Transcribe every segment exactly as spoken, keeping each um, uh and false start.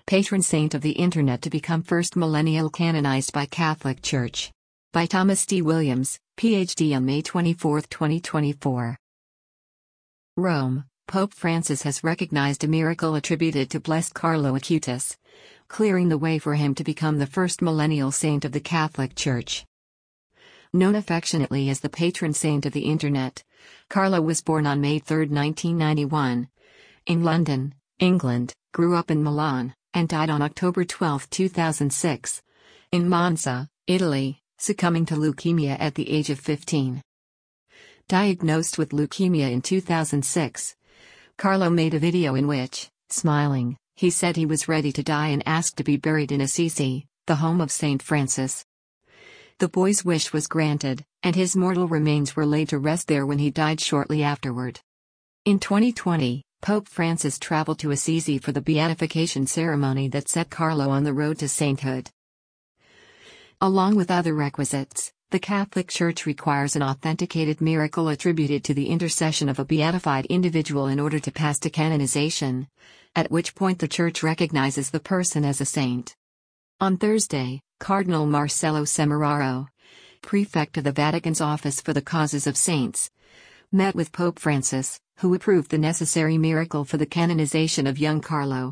Patron saint of the Internet to become first millennial canonized by Catholic Church. By Thomas D. Williams, P H D on May twenty-fourth, twenty twenty-four. Rome, Pope Francis has recognized a miracle attributed to Blessed Carlo Acutis, clearing the way for him to become the first millennial saint of the Catholic Church. Known affectionately as the patron saint of the Internet, Carlo was born on May third, nineteen ninety-one, in London, England, grew up in Milan, and died on October twelfth, two thousand six, in Monza, Italy, succumbing to leukemia at the age of fifteen. Diagnosed with leukemia in two thousand six, Carlo made a video in which, smiling, he said he was ready to die and asked to be buried in Assisi, the home of Saint Francis. The boy's wish was granted, and his mortal remains were laid to rest there when he died shortly afterward. In twenty twenty, Pope Francis traveled to Assisi for the beatification ceremony that set Carlo on the road to sainthood. Along with other requisites, the Catholic Church requires an authenticated miracle attributed to the intercession of a beatified individual in order to pass to canonization, at which point the Church recognizes the person as a saint. On Thursday, Cardinal Marcello Semeraro, prefect of the Vatican's Office for the Causes of Saints, met with Pope Francis, who approved the necessary miracle for the canonization of young Carlo.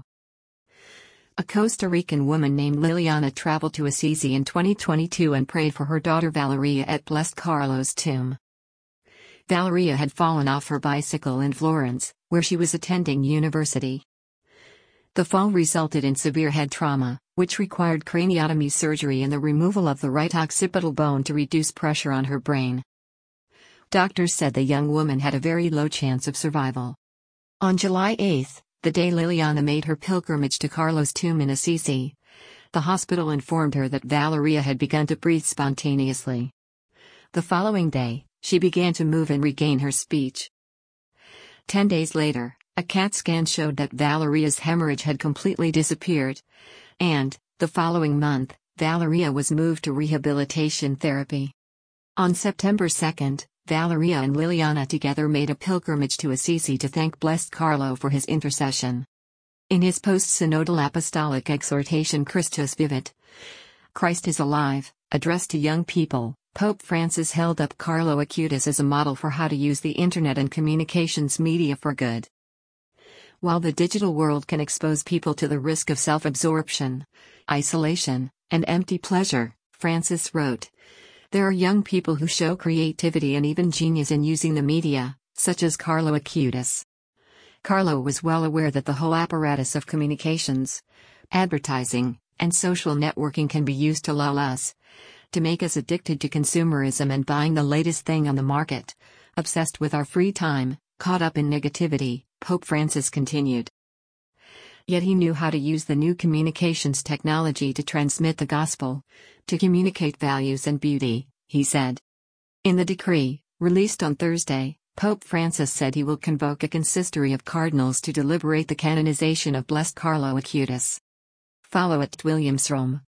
A Costa Rican woman named Liliana traveled to Assisi in twenty twenty-two and prayed for her daughter Valeria at Blessed Carlo's tomb. Valeria had fallen off her bicycle in Florence, where she was attending university. The fall resulted in severe head trauma, which required craniotomy surgery and the removal of the right occipital bone to reduce pressure on her brain. Doctors said the young woman had a very low chance of survival. On July eighth, the day Liliana made her pilgrimage to Carlo's tomb in Assisi, the hospital informed her that Valeria had begun to breathe spontaneously. The following day, she began to move and regain her speech. Ten days later, a CAT scan showed that Valeria's hemorrhage had completely disappeared, and, the following month, Valeria was moved to rehabilitation therapy. On September second, Valeria and Liliana together made a pilgrimage to Assisi to thank Blessed Carlo for his intercession. In his post-synodal apostolic exhortation Christus Vivit, Christ is alive, addressed to young people, Pope Francis held up Carlo Acutis as a model for how to use the Internet and communications media for good. While the digital world can expose people to the risk of self-absorption, isolation, and empty pleasure, Francis wrote, there are young people who show creativity and even genius in using the media, such as Carlo Acutis. Carlo was well aware that the whole apparatus of communications, advertising, and social networking can be used to lull us, to make us addicted to consumerism and buying the latest thing on the market, obsessed with our free time, caught up in negativity, Pope Francis continued. Yet he knew how to use the new communications technology to transmit the gospel, to communicate values and beauty, he said. In the decree, released on Thursday, Pope Francis said he will convoke a consistory of cardinals to deliberate the canonization of Blessed Carlo Acutis. Follow at Williams Rome.